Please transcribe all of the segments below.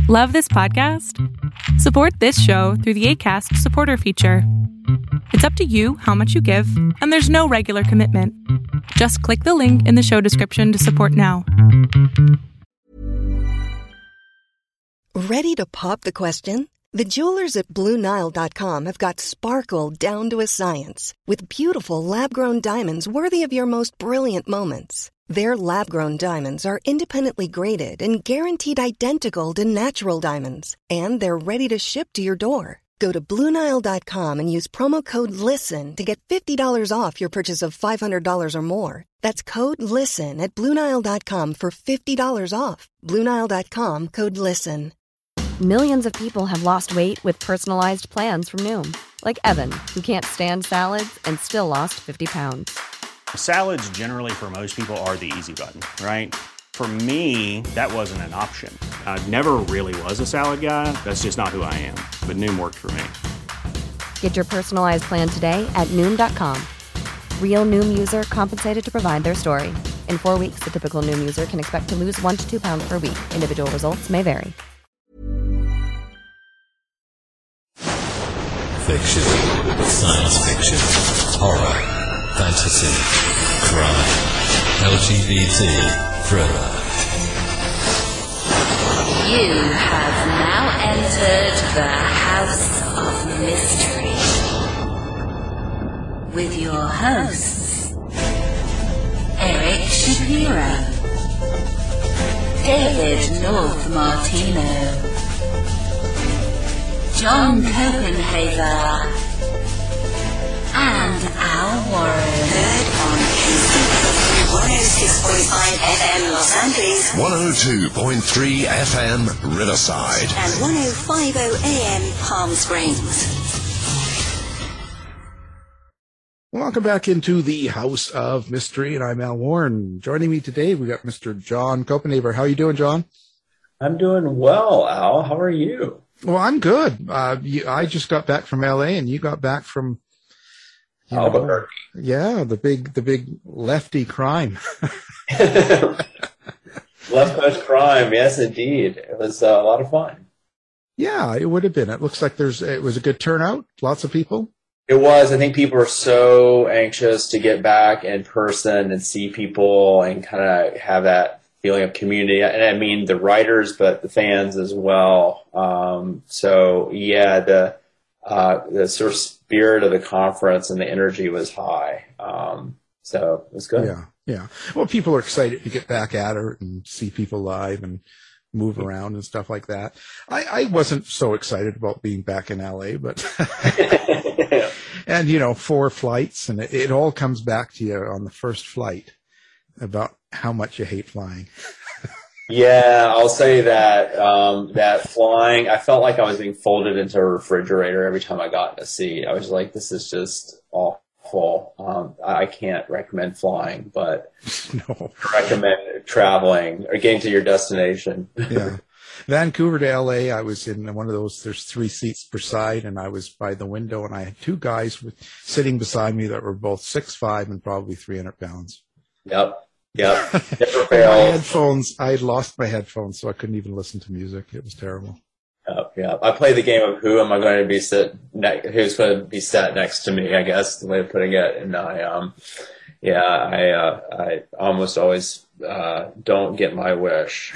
Love this podcast? Support this show through the Acast supporter feature. It's up to you how much you give, and there's no regular commitment. Just click the link in the show description to support now. Ready to pop the question? The jewelers at BlueNile.com have got sparkle down to a science with beautiful lab-grown diamonds worthy of your most brilliant moments. Their lab-grown diamonds are independently graded and guaranteed identical to natural diamonds, and they're ready to ship to your door. Go to BlueNile.com and use promo code LISTEN to get $50 off your purchase of $500 or more. That's code LISTEN at BlueNile.com for $50 off. BlueNile.com, code LISTEN. Millions of people have lost weight with personalized plans from Noom. Like Evan, who can't stand salads and still lost 50 pounds. Salads generally for most people are the easy button, right? For me, that wasn't an option. I never really was a salad guy. That's just not who I am. But Noom worked for me. Get your personalized plan today at Noom.com. Real Noom user compensated to provide their story. In 4 weeks, the typical Noom user can expect to lose 1 to 2 pounds per week. Individual results may vary. Fiction, science fiction, horror, fantasy, crime, LGBT, thriller. You have now entered the House of Mystery with your hosts, Eric Shapiro, David North Martino, John Copenhaver, and Al Warren. Heard on KCPW 106.5 FM Los Angeles, 102.3 FM Riverside, and 105.0 AM Palm Springs. Welcome back into the House of Mystery, and I'm Al Warren. Joining me today, we got Mr. John Copenhaver. How are you doing, John? I'm doing well, Al. How are you? Well, I'm good. I just got back from L.A., and you got back from Albuquerque. Yeah, the big lefty crime. Left Coast crime, yes, indeed. It was a lot of fun. Yeah, it would have been. It looks like it was a good turnout. Lots of people. It was. I think people are so anxious to get back in person and see people and kind of have that feeling of community. And I mean the writers, but the fans as well. So yeah, the sort of spirit of the conference and the energy was high. So it was good. Yeah. Well, people are excited to get back at it and see people live and move around and stuff like that. I wasn't so excited about being back in LA, but and 4 flights, and it all comes back to you on the first flight about how much you hate flying. Yeah, I'll say that that flying, I felt like I was being folded into a refrigerator every time I got in a seat. I was like, this is just awful. I can't recommend flying, but No. I recommend traveling or getting to your destination. Yeah. Vancouver to LA, I was in one of those, there's 3 seats per side, and I was by the window, and I had 2 guys sitting beside me that were both 6'5" and probably 300 pounds. Yep. Never fails. I had lost my headphones, so I couldn't even listen to music. It was terrible. Yeah. I play the game of who's going to be sat next to me, I guess, the way of putting it. And I almost always don't get my wish.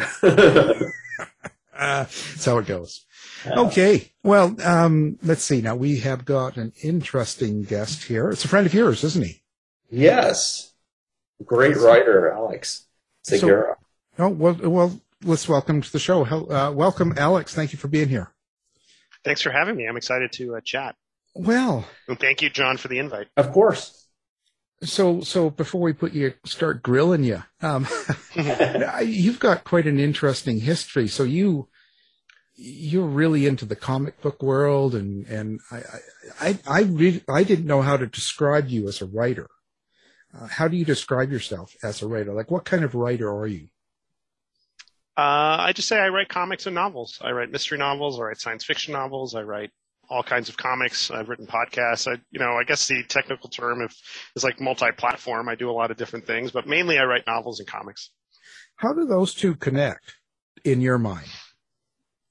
That's how it goes. Okay. Well, let's see. Now, we have got an interesting guest here. It's a friend of yours, isn't he? Yes. Great writer, Alex Segura. Well, let's welcome to the show. Welcome, Alex. Thank you for being here. Thanks for having me. I'm excited to chat. Well, and thank you, John, for the invite. Of course. So before we start grilling you, you've got quite an interesting history. So you're really into the comic book world, and I didn't know how to describe you as a writer. How do you describe yourself as a writer? Like, what kind of writer are you? I just say I write comics and novels. I write mystery novels. I write science fiction novels. I write all kinds of comics. I've written podcasts. I guess the technical term is like multi-platform. I do a lot of different things, but mainly I write novels and comics. How do those two connect in your mind?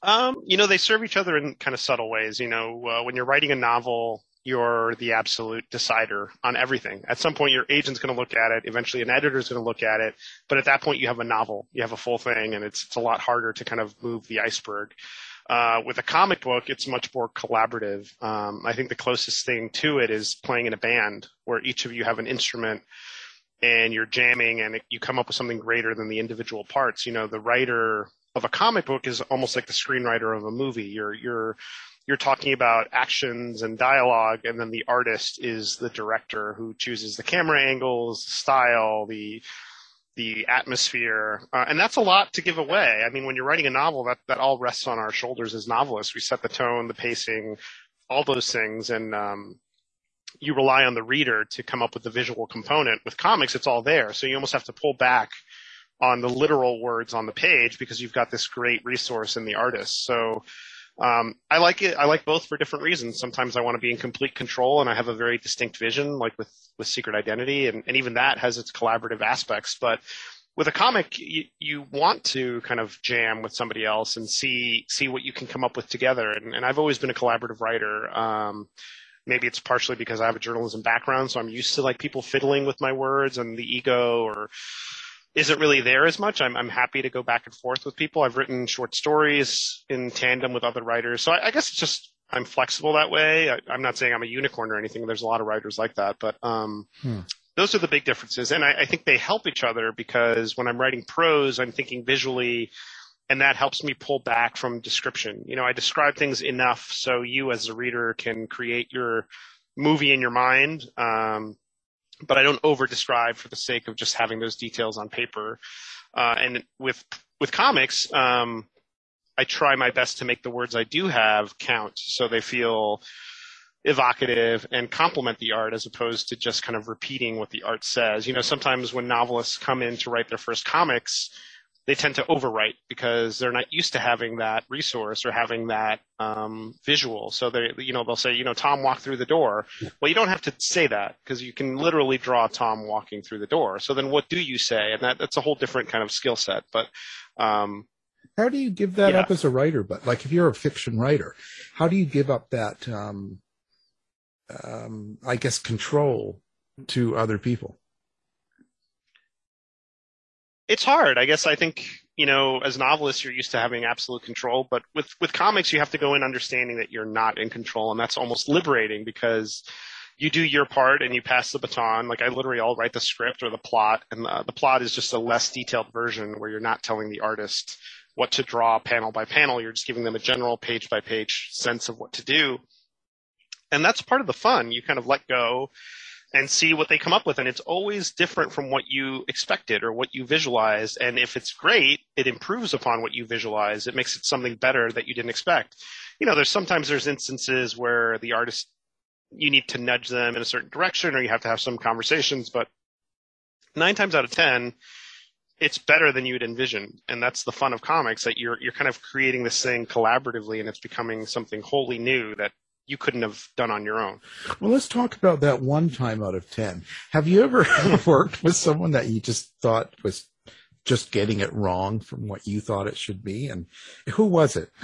They serve each other in kind of subtle ways. When you're writing a novel, you're the absolute decider on everything. At some point, your agent's going to look at it. Eventually, an editor's going to look at it. But at that point, you have a novel. You have a full thing, and it's a lot harder to kind of move the iceberg. With a comic book, it's much more collaborative. I think the closest thing to it is playing in a band where each of you have an instrument and you're jamming and you come up with something greater than the individual parts. The writer of a comic book is almost like the screenwriter of a movie. You're talking about actions and dialogue, and then the artist is the director who chooses the camera angles, the style, the atmosphere, and that's a lot to give away. I mean, when you're writing a novel, that all rests on our shoulders as novelists. We set the tone, the pacing, all those things, and you rely on the reader to come up with the visual component. With comics, it's all there, so you almost have to pull back on the literal words on the page because you've got this great resource in the artist. So I like it. I like both for different reasons. Sometimes I want to be in complete control and I have a very distinct vision, like with Secret Identity, and even that has its collaborative aspects. But with a comic, you want to kind of jam with somebody else and see what you can come up with together. And I've always been a collaborative writer. Maybe it's partially because I have a journalism background, so I'm used to like people fiddling with my words, and the ego or isn't really there as much. I'm happy to go back and forth with people. I've written short stories in tandem with other writers. So I guess it's just I'm flexible that way. I'm not saying I'm a unicorn or anything. There's a lot of writers like that. But those are the big differences. And I think they help each other because when I'm writing prose, I'm thinking visually, and that helps me pull back from description. I describe things enough so you as a reader can create your movie in your mind. But I don't over-describe for the sake of just having those details on paper. And with comics, I try my best to make the words I do have count so they feel evocative and complement the art as opposed to just kind of repeating what the art says. Sometimes when novelists come in to write their first comics, they tend to overwrite because they're not used to having that resource or having that visual. So they'll say, Tom walked through the door. Well, you don't have to say that because you can literally draw Tom walking through the door. So then what do you say? And that's a whole different kind of skill set. But how do you give that up as a writer? But like if you're a fiction writer, how do you give up that, I guess, control to other people? It's hard. I guess I think, as novelists, you're used to having absolute control. But with comics, you have to go in understanding that you're not in control. And that's almost liberating because you do your part and you pass the baton. Like I'll write the script or the plot. And the plot is just a less detailed version where you're not telling the artist what to draw panel by panel. You're just giving them a general page by page sense of what to do. And that's part of the fun. You kind of let go and see what they come up with. And it's always different from what you expected or what you visualized. And if it's great, it improves upon what you visualize. It makes it something better that you didn't expect. There's instances where the artist, you need to nudge them in a certain direction or you have to have some conversations. But 9 times out of 10, it's better than you'd envisioned. And that's the fun of comics, that you're kind of creating this thing collaboratively and it's becoming something wholly new that you couldn't have done on your own. Well, let's talk about that 1 time out of 10. Have you ever worked with someone that you just thought was just getting it wrong from what you thought it should be? And who was it?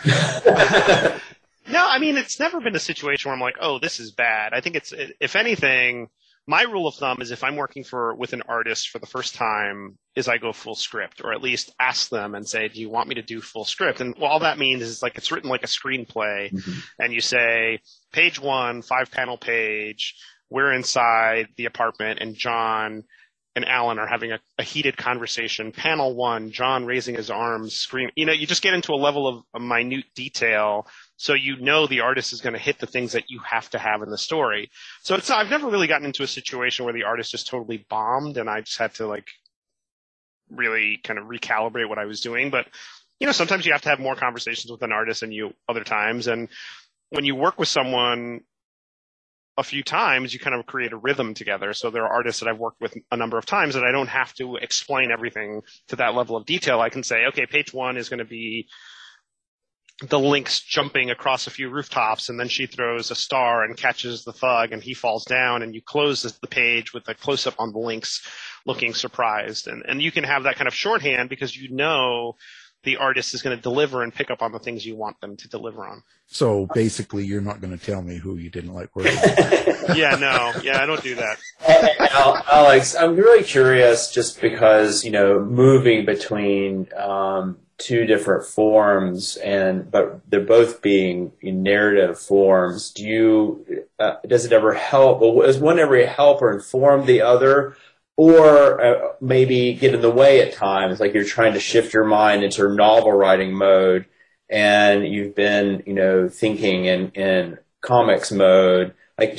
No, I mean, it's never been a situation where I'm like, oh, this is bad. I think if anything, my rule of thumb is if I'm working with an artist for the first time is I go full script, or at least ask them and say, do you want me to do full script? And all that means is like it's written like a screenplay. Mm-hmm. And you say, page 1, 5-panel page, we're inside the apartment and John and Alan are having a heated conversation. Panel 1, John raising his arms, screaming. You just get into a level of a minute detail, so the artist is going to hit the things that you have to have in the story. So I've never really gotten into a situation where the artist just totally bombed, and I just had to really kind of recalibrate what I was doing. But sometimes you have to have more conversations with an artist than you other times, and when you work with someone a few times, you kind of create a rhythm together. So there are artists that I've worked with a number of times that I don't have to explain everything to that level of detail. I can say, okay, page 1 is going to be the Lynx jumping across a few rooftops, and then she throws a star and catches the thug, and he falls down, and you close the page with a close-up on the Lynx looking surprised. And you can have that kind of shorthand because the artist is going to deliver and pick up on the things you want them to deliver on. So basically, you're not going to tell me who you didn't like working with. Yeah, no. Yeah, I don't do that. Alex, I'm really curious just because, moving between two different forms but they're both being narrative forms. Does it ever help? Well, does one ever help or inform the other? Or maybe get in the way at times, like you're trying to shift your mind into novel writing mode, and you've been, thinking in comics mode. Like,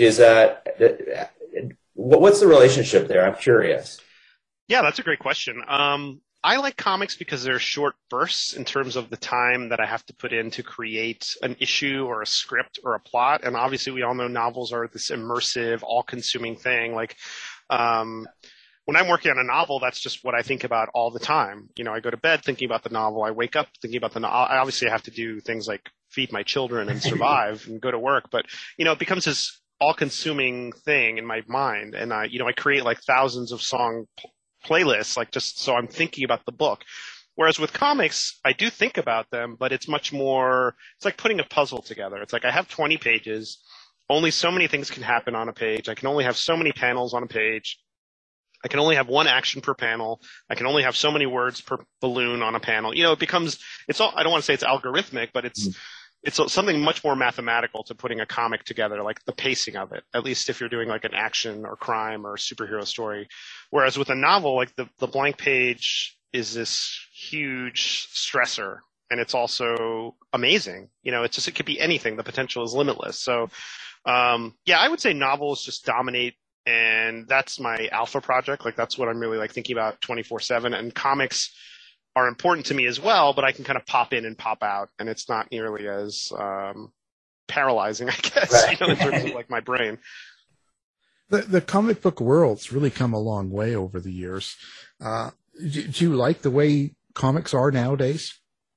what's the relationship there? I'm curious. Yeah, that's a great question. I like comics because they're short bursts in terms of the time that I have to put in to create an issue or a script or a plot. And obviously, we all know novels are this immersive, all-consuming thing. Like, when I'm working on a novel, that's just what I think about all the time. I go to bed thinking about the novel. I wake up thinking about the novel. I obviously have to do things like feed my children and survive and go to work. But, it becomes this all-consuming thing in my mind. And I create like thousands of song playlists, like just so I'm thinking about the book. Whereas with comics, I do think about them, but it's much more, it's like putting a puzzle together. It's like I have 20 pages. Only so many things can happen on a page. I can only have so many panels on a page. I can only have one action per panel. I can only have so many words per balloon on a panel. It becomes, I don't want to say it's algorithmic, but it's something much more mathematical to putting a comic together, like the pacing of it, at least if you're doing like an action or crime or superhero story. Whereas with a novel, like the blank page is this huge stressor, and it's also amazing. It could be anything. The potential is limitless. So, I would say novels just dominate. And that's my alpha project. Like, that's what I'm really like thinking about 24/7. And comics are important to me as well, but I can kind of pop in and pop out, and it's not nearly as paralyzing, I guess, right. In terms of like my brain. The comic book world's really come a long way over the years. Do you like the way comics are nowadays?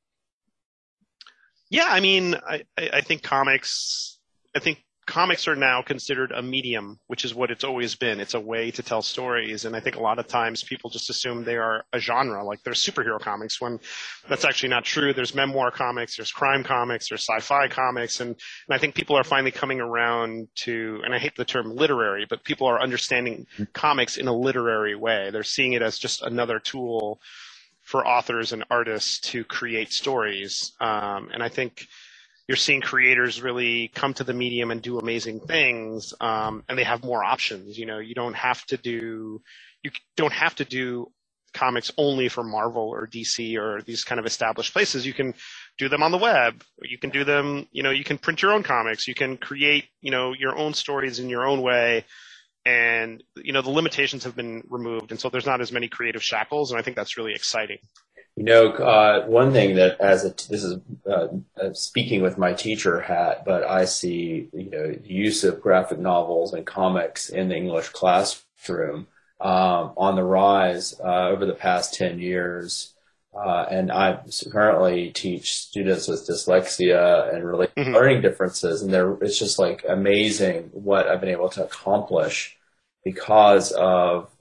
Yeah, I mean, I think comics are now considered a medium, which is what it's always been. It's a way to tell stories. And I think a lot of times people just assume they are a genre, like there's superhero comics, when that's actually not true. There's memoir comics, there's crime comics, there's sci-fi comics. And I think people are finally coming around to, and I hate the term literary, but people are understanding comics in a literary way. They're seeing it as just another tool for authors and artists to create stories. And I think you're seeing creators really come to the medium and do amazing things, and they have more options. You don't have to do comics only for Marvel or DC or these kind of established places. You can do them on the web. You can do them, you can print your own comics. You can create, your own stories in your own way. And, the limitations have been removed. And so there's not as many creative shackles. And I think that's really exciting. One thing that this is speaking with my teacher hat, but I see, the use of graphic novels and comics in the English classroom on the rise over the past 10 years. And I currently teach students with dyslexia and learning differences, and it's just like amazing what I've been able to accomplish because of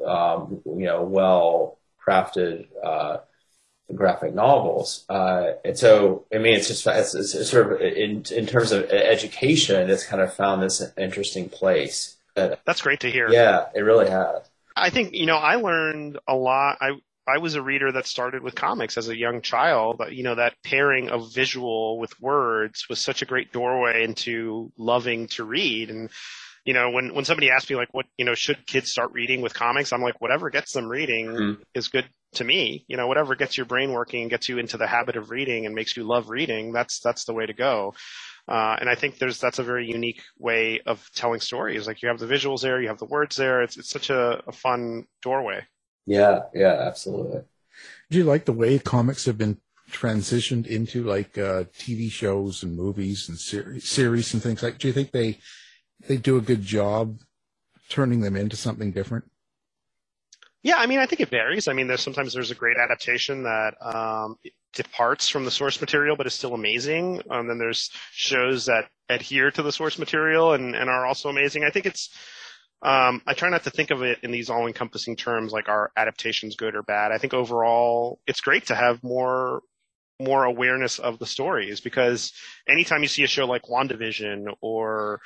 well-crafted graphic novels. And so, I mean, it's sort of in terms of education, it's kind of found this interesting place. That's great to hear. Yeah, it really has. I think, I learned a lot. I was a reader that started with comics as a young child. That pairing of visual with words was such a great doorway into loving to read. And, when somebody asks me like, what, should kids start reading with comics? I'm like, whatever gets them reading is good to me. Whatever gets your brain working and gets you into the habit of reading and makes you love reading, that's the way to go. And I think that's a very unique way of telling stories. Like, you have the visuals there, you have the words there. It's such a fun doorway. Yeah, absolutely. Do you like the way comics have been transitioned into like TV shows and movies and series and things like? Do you think they do a good job turning them into something different? Yeah, I mean, I think it varies. I mean, there's a great adaptation that departs from the source material but is still amazing. Then there's shows that adhere to the source material and are also amazing. I think it's I try not to think of it in these all-encompassing terms like, are adaptations good or bad? I think overall it's great to have more more awareness of the stories, because anytime you see a show like WandaVision or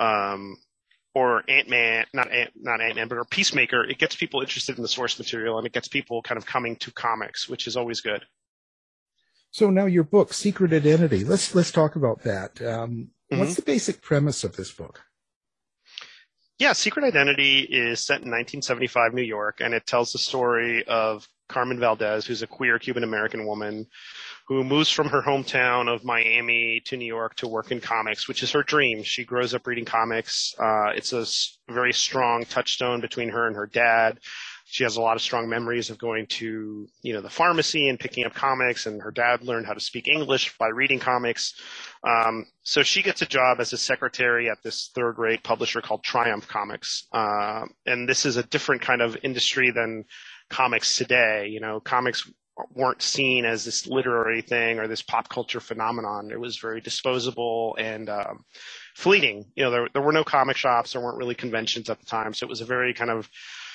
Ant-Man, not Ant-Man, but or Peacemaker, it gets people interested in the source material, and it gets people kind of coming to comics, which is always good. So now your book, Secret Identity, let's talk about that. What's the basic premise of this book? Yeah, Secret Identity is set in 1975 New York, and it tells the story of Carmen Valdez, who's a queer Cuban-American woman who moves from her hometown of Miami to New York to work in comics, which is her dream. She grows up reading comics. It's a very strong touchstone between her and her dad. She has a lot of strong memories of going to, the pharmacy and picking up comics, and her dad learned how to speak English by reading comics. So she gets a job as a secretary at this third-rate publisher called Triumph Comics. And this is a different kind of industry than comics today. Comics weren't seen as this literary thing or this pop culture phenomenon. It was very disposable and fleeting. There were no comic shops. There weren't really conventions at the time. So it was a very kind of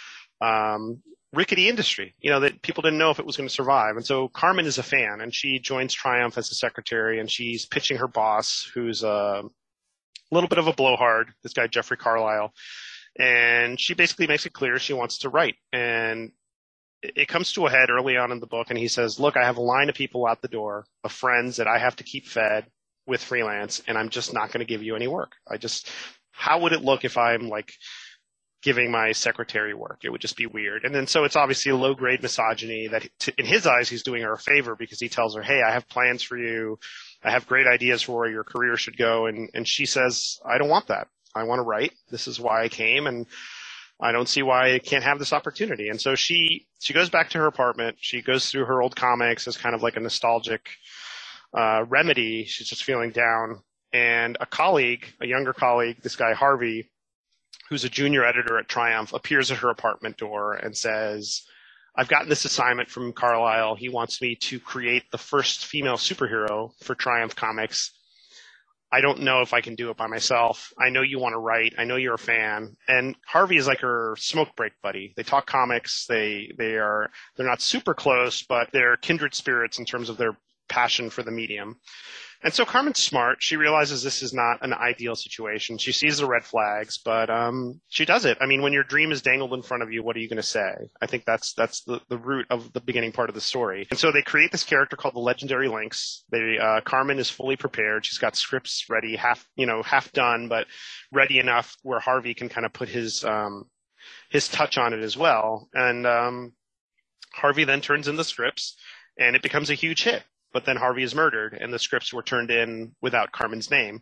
rickety industry, that people didn't know if it was going to survive. And so Carmen is a fan, and she joins Triumph as a secretary, and she's pitching her boss, who's a little bit of a blowhard, this guy Jeffrey Carlisle. And she basically makes it clear she wants to write. And it comes to a head early on in the book, and he says, look, I have a line of people out the door, of friends that I have to keep fed with freelance, and I'm just not going to give you any work. How would it look if I'm giving my secretary work? It would just be weird. And then so it's obviously a low-grade misogyny that in his eyes, he's doing her a favor, because he tells her, hey, I have plans for you. I have great ideas for where your career should go. And she says, I don't want that. I want to write. This is why I came, and I don't see why I can't have this opportunity. And so she goes back to her apartment. She goes through her old comics as kind of like a nostalgic remedy. She's just feeling down. And a younger colleague, this guy Harvey, who's a junior editor at Triumph, appears at her apartment door and says, I've gotten this assignment from Carlisle. He wants me to create the first female superhero for Triumph Comics. I don't know if I can do it by myself. I know you want to write. I know you're a fan. And Harvey is like her smoke break buddy. They talk comics. They're not super close, but they're kindred spirits in terms of their passion for the medium. And so Carmen's smart. She realizes this is not an ideal situation. She sees the red flags, but she does it. I mean, when your dream is dangled in front of you, what are you going to say? I think that's the root of the beginning part of the story. And so they create this character called the Legendary Lynx. Carmen is fully prepared. She's got scripts ready, half done, but ready enough where Harvey can kind of put his touch on it as well. And Harvey then turns in the scripts, and it becomes a huge hit. But then Harvey is murdered, and the scripts were turned in without Carmen's name.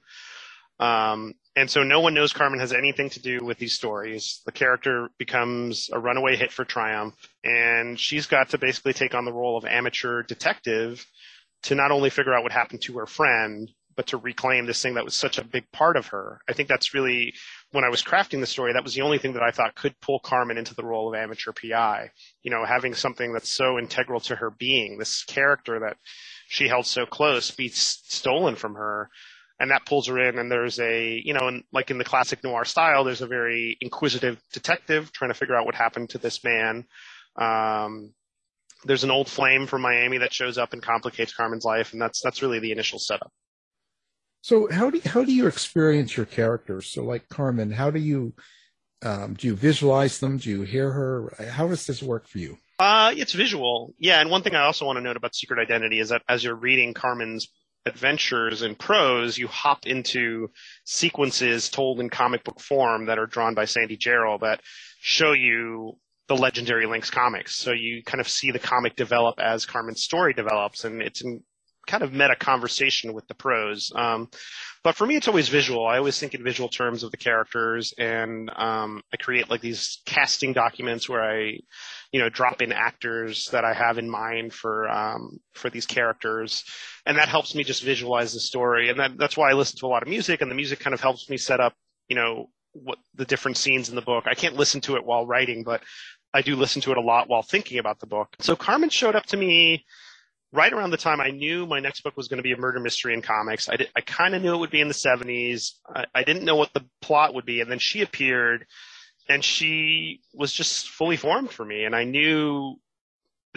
And so no one knows Carmen has anything to do with these stories. The character becomes a runaway hit for Triumph, and she's got to basically take on the role of amateur detective to not only figure out what happened to her friend, but to reclaim this thing that was such a big part of her. I think that's really, when I was crafting the story, that was the only thing that I thought could pull Carmen into the role of amateur PI. Having something that's so integral to her being, this character that she held so close, be stolen from her, and that pulls her in. And there's like in the classic noir style, there's a very inquisitive detective trying to figure out what happened to this man. There's an old flame from Miami that shows up and complicates Carmen's life, and that's really the initial setup. So how do you experience your characters? So like Carmen, how do you visualize them? Do you hear her? How does this work for you? It's visual. Yeah. And one thing I also want to note about Secret Identity is that as you're reading Carmen's adventures in prose, you hop into sequences told in comic book form that are drawn by Sandy Jarrell that show you the Legendary Lynx comics. So you kind of see the comic develop as Carmen's story develops, and it's in kind of meta conversation with the prose. But for me, it's always visual. I always think in visual terms of the characters, and I create like these casting documents where I, drop in actors that I have in mind for these characters, and that helps me just visualize the story. And that's why I listen to a lot of music, and the music kind of helps me set up, what the different scenes in the book. I can't listen to it while writing, but I do listen to it a lot while thinking about the book. So Carmen showed up to me right around the time I knew my next book was going to be a murder mystery in comics. I kind of knew it would be in the 70s. I didn't know what the plot would be. And then she appeared, and she was just fully formed for me. And I knew that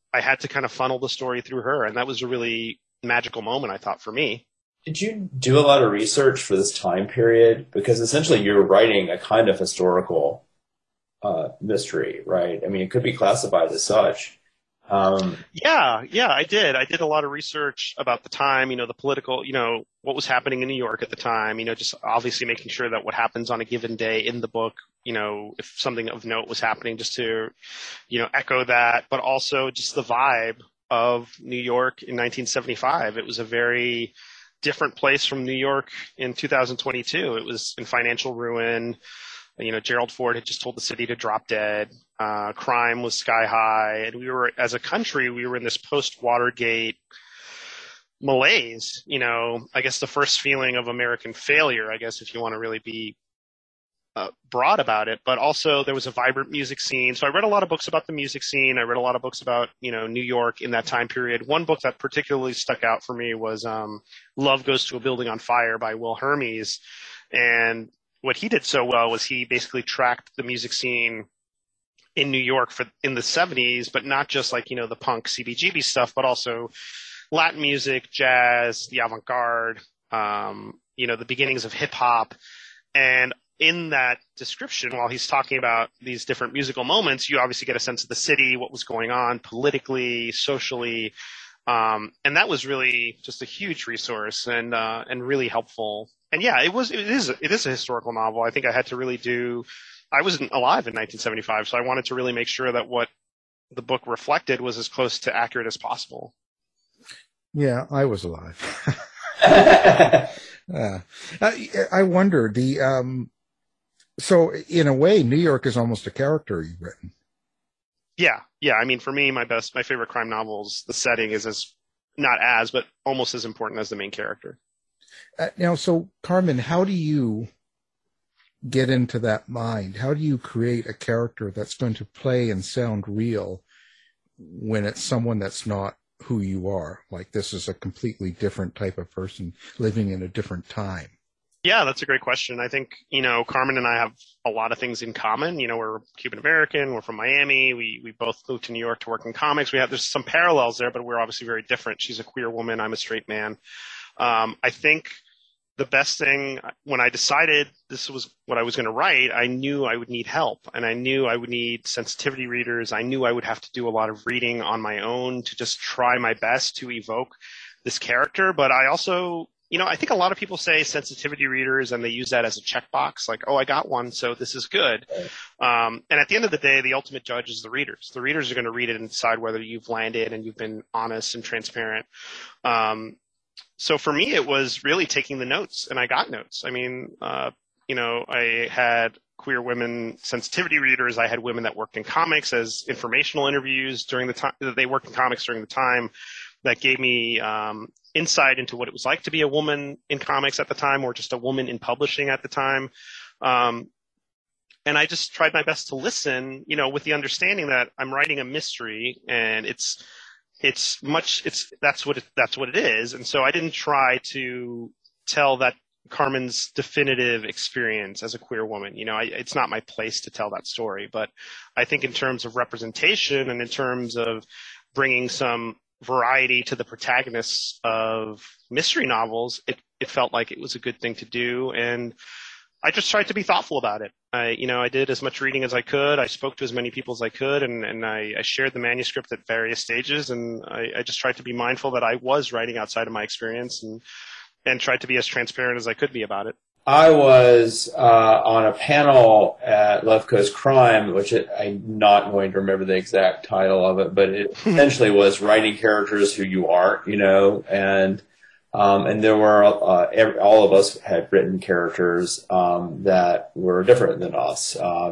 I had to kind of funnel the story through her. And that was a really magical moment, I thought, for me. Did you do a lot of research for this time period? Because essentially you're writing a kind of historical mystery, right? I mean, it could be classified as such. Yeah, I did. I did a lot of research about the time, the political, what was happening in New York at the time, just obviously making sure that what happens on a given day in the book, if something of note was happening, just to, echo that, but also just the vibe of New York in 1975. It was a very different place from New York in 2022. It was in financial ruin. Gerald Ford had just told the city to drop dead. Crime was sky high. And as a country, we were in this post-Watergate malaise. I guess the first feeling of American failure, I guess, if you want to really be broad about it. But also there was a vibrant music scene. So I read a lot of books about the music scene. I read a lot of books about, New York in that time period. One book that particularly stuck out for me was Love Goes to a Building on Fire by Will Hermes. And what he did so well was he basically tracked the music scene in New York in the 70s, but not just like, the punk CBGB stuff, but also Latin music, jazz, the avant-garde, the beginnings of hip hop. And in that description, while he's talking about these different musical moments, you obviously get a sense of the city, what was going on politically, socially. And that was really just a huge resource and really helpful. And yeah, it is a historical novel. I think I had to really I wasn't alive in 1975, so I wanted to really make sure that what the book reflected was as close to accurate as possible. Yeah, I was alive. I wonder so in a way, New York is almost a character you've written. Yeah. I mean, for me, my favorite crime novels, the setting is but almost as important as the main character. Now, so Carmen, how do you get into that mind? How do you create a character that's going to play and sound real when it's someone that's not who you are? Like this is a completely different type of person living in a different time. Yeah, that's a great question. I think, Carmen and I have a lot of things in common. We're Cuban American. We're from Miami. We both moved to New York to work in comics. There's some parallels there, but we're obviously very different. She's a queer woman. I'm a straight man. I think the best thing, when I decided this was what I was going to write, I knew I would need help, and I knew I would need sensitivity readers. I knew I would have to do a lot of reading on my own to just try my best to evoke this character. But I also, I think a lot of people say sensitivity readers, and they use that as a checkbox, like, oh, I got one, so this is good. And at the end of the day, the ultimate judge is the readers. The readers are going to read it and decide whether you've landed and you've been honest and transparent. So for me, it was really taking the notes, and I got notes. I mean, I had queer women sensitivity readers. I had women that worked in comics as informational interviews during the time that they worked in comics during the time, that gave me insight into what it was like to be a woman in comics at the time, or just a woman in publishing at the time. And I just tried my best to listen, with the understanding that I'm writing a mystery, and that's what it is. And so I didn't try to tell that Carmen's definitive experience as a queer woman. It's not my place to tell that story, but I think in terms of representation and in terms of bringing some variety to the protagonists of mystery novels, it felt like it was a good thing to do. And I just tried to be thoughtful about it. I did as much reading as I could. I spoke to as many people as I could, and I shared the manuscript at various stages. And I just tried to be mindful that I was writing outside of my experience, and tried to be as transparent as I could be about it. I was on a panel at Left Coast Crime, which I'm not going to remember the exact title of it, but it essentially was writing characters who you aren't, and there were all of us had written characters that were different than us,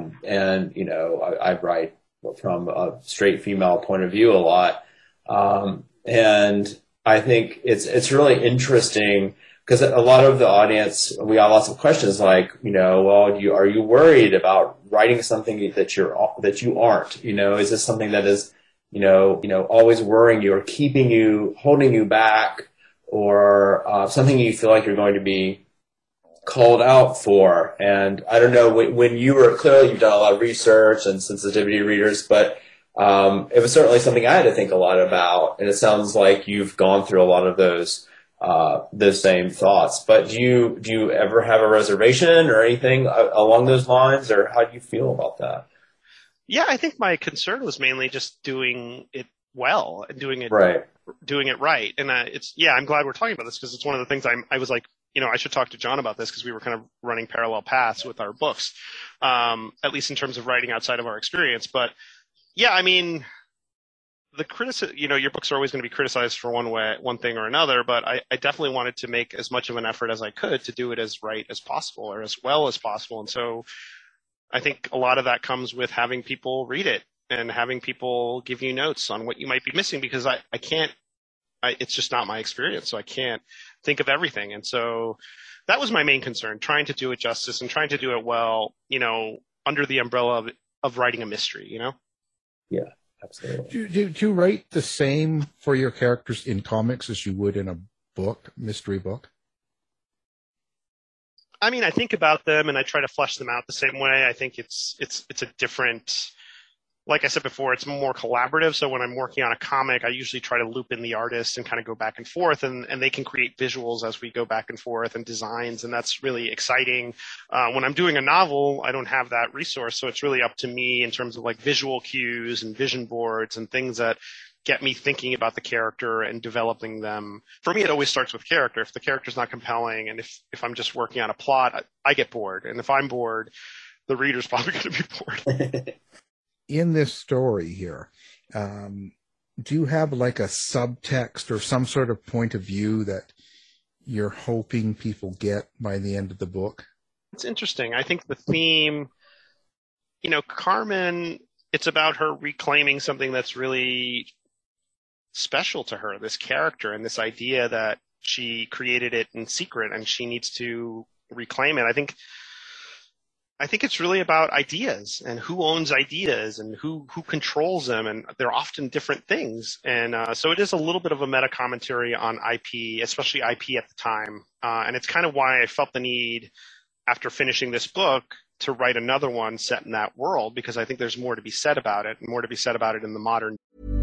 I write from a straight female point of view a lot, and I think it's really interesting. Because a lot of the audience, we got lots of questions like, are you worried about writing something that you aren't? Is this something that is, always worrying you or holding you back, or something you feel like you're going to be called out for? And I don't know, when you've done a lot of research and sensitivity readers, but it was certainly something I had to think a lot about. And it sounds like you've gone through a lot of those same thoughts. But do you ever have a reservation or anything along those lines, or how do you feel about that? Yeah, I think my concern was mainly just doing it well and doing it right. And I'm glad we're talking about this, because it's one of the things I was like, I should talk to John about this, because we were kind of running parallel paths with our books, at least in terms of writing outside of our experience. But yeah, I mean, your books are always going to be criticized for one thing or another, but I definitely wanted to make as much of an effort as I could to do it as right as possible, or as well as possible. And so I think a lot of that comes with having people read it and having people give you notes on what you might be missing, because it's just not my experience. So I can't think of everything. And so that was my main concern, trying to do it justice and trying to do it well, under the umbrella of writing a mystery, Yeah, absolutely. Do you write the same for your characters in comics as you would in a mystery book? I mean, I think about them and I try to flesh them out the same way. I think it's a different, like I said before, it's more collaborative. So when I'm working on a comic, I usually try to loop in the artist and kind of go back and forth, and they can create visuals as we go back and forth and designs. And that's really exciting. When I'm doing a novel, I don't have that resource. So it's really up to me in terms of like visual cues and vision boards and things that get me thinking about the character and developing them. For me, it always starts with character. If the character's not compelling, and if I'm just working on a plot, I get bored. And if I'm bored, the reader's probably going to be bored. In this story here, do you have like a subtext or some sort of point of view that you're hoping people get by the end of the book? It's interesting. I think the theme, Carmen, it's about her reclaiming something that's really special to her, this character and this idea that she created it in secret and she needs to reclaim it. I think it's really about ideas and who owns ideas and who controls them, and they're often different things. And so it is a little bit of a meta commentary on IP, especially IP at the time. And it's kind of why I felt the need, after finishing this book, to write another one set in that world, because I think there's more to be said about it, and more to be said about it in the modern.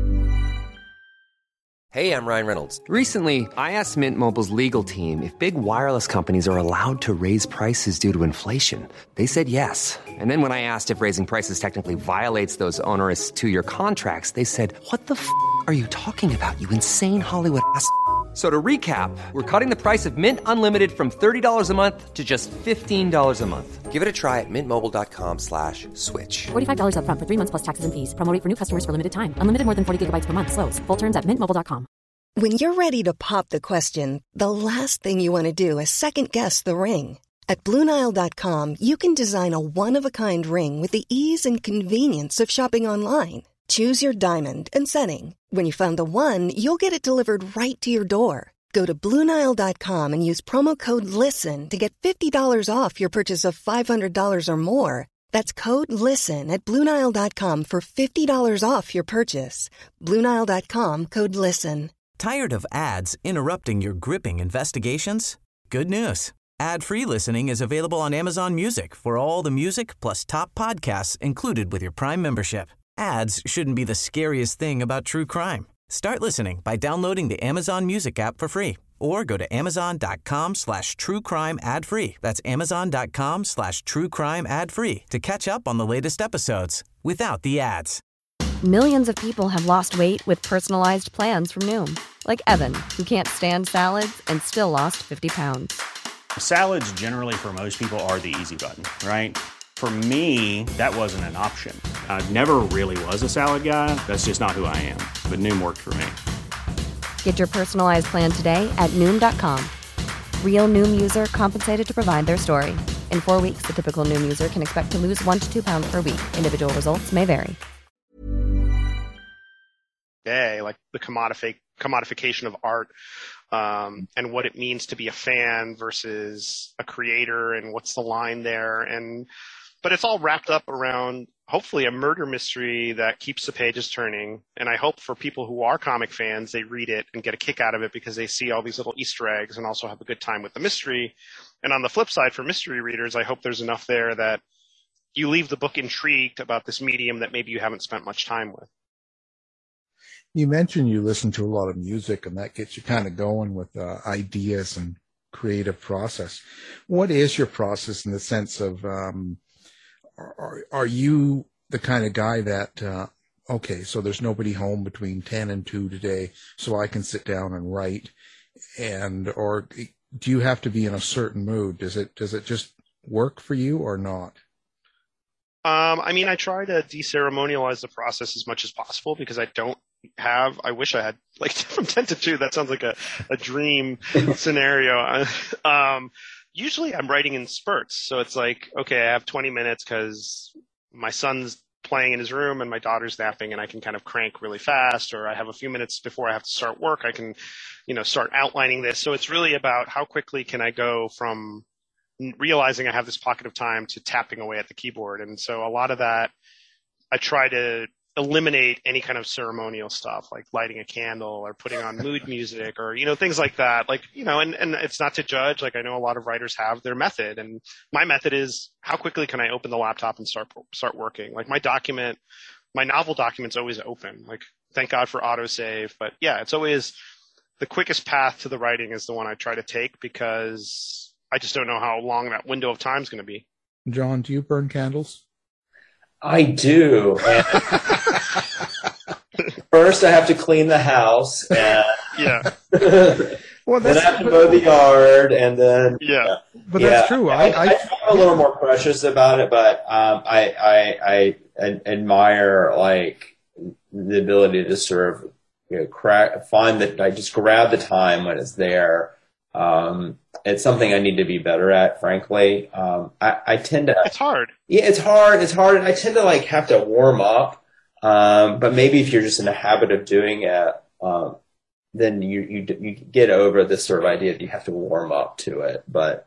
Hey, I'm Ryan Reynolds. Recently, I asked Mint Mobile's legal team if big wireless companies are allowed to raise prices due to inflation. They said yes. And then when I asked if raising prices technically violates those onerous 2-year contracts, they said, "What the f*** are you talking about, you insane Hollywood ass?" So to recap, we're cutting the price of Mint Unlimited from $30 a month to just $15 a month. Give it a try at mintmobile.com/switch. $45 up front for 3 months plus taxes and fees. Promo rate for new customers for limited time. Unlimited more than 40 gigabytes per month. Slows full terms at mintmobile.com. When you're ready to pop the question, the last thing you want to do is second-guess the ring. At BlueNile.com, you can design a one-of-a-kind ring with the ease and convenience of shopping online. Choose your diamond and setting. When you find the one, you'll get it delivered right to your door. Go to BlueNile.com and use promo code LISTEN to get $50 off your purchase of $500 or more. That's code LISTEN at BlueNile.com for $50 off your purchase. BlueNile.com, code LISTEN. Tired of ads interrupting your gripping investigations? Good news. Ad-free listening is available on Amazon Music for all the music plus top podcasts included with your Prime membership. Ads shouldn't be the scariest thing about true crime. Start listening by downloading the Amazon Music app for free, or go to amazon.com/truecrime ad-free. That's amazon.com/truecrime ad-free to catch up on the latest episodes without the ads. Millions of people have lost weight with personalized plans from Noom. Like Evan, who can't stand salads and still lost 50 pounds. Salads generally for most people are the easy button, right? For me, that wasn't an option. I never really was a salad guy. That's just not who I am. But Noom worked for me. Get your personalized plan today at Noom.com. Real Noom user compensated to provide their story. In 4 weeks, the typical Noom user can expect to lose 1 to 2 pounds per week. Individual results may vary. Like the commodification of art, and what it means to be a fan versus a creator, and what's the line there. But it's all wrapped up around, hopefully, a murder mystery that keeps the pages turning. And I hope for people who are comic fans, they read it and get a kick out of it because they see all these little Easter eggs and also have a good time with the mystery. And on the flip side, for mystery readers, I hope there's enough there that you leave the book intrigued about this medium that maybe you haven't spent much time with. You mentioned you listen to a lot of music, and that gets you kind of going with ideas and creative process. What is your process in the sense of, are you the kind of guy that, okay, so there's nobody home between 10 and 2 today, so I can sit down and write, or do you have to be in a certain mood? Does it just work for you or not? I mean, I try to deceremonialize the process as much as possible because I wish I had, like, from 10 to 2. That sounds like a dream scenario. Usually I'm writing in spurts. So it's like, okay, I have 20 minutes because my son's playing in his room and my daughter's napping, and I can kind of crank really fast, or I have a few minutes before I have to start work. I can, start outlining this. So it's really about how quickly can I go from realizing I have this pocket of time to tapping away at the keyboard. And so a lot of that, I try to eliminate any kind of ceremonial stuff like lighting a candle or putting on mood music or, things like that. Like, and it's not to judge. Like, I know a lot of writers have their method, and my method is how quickly can I open the laptop and start working? Like my novel document's always open. Like, thank God for autosave. But yeah, it's always the quickest path to the writing is the one I try to take because I just don't know how long that window of time is going to be. John, do you burn candles? I do. And first, I have to clean the house. And yeah. Well, then I have to mow the yard, and then But that's true. I'm a little more precious about it, but I admire like the ability to sort of find that I just grab the time when it's there. It's something I need to be better at, frankly. I tend to. It's hard. Yeah, it's hard. It's hard, and I tend to like have to warm up. But maybe if you're just in the habit of doing it, then you get over this sort of idea that you have to warm up to it. But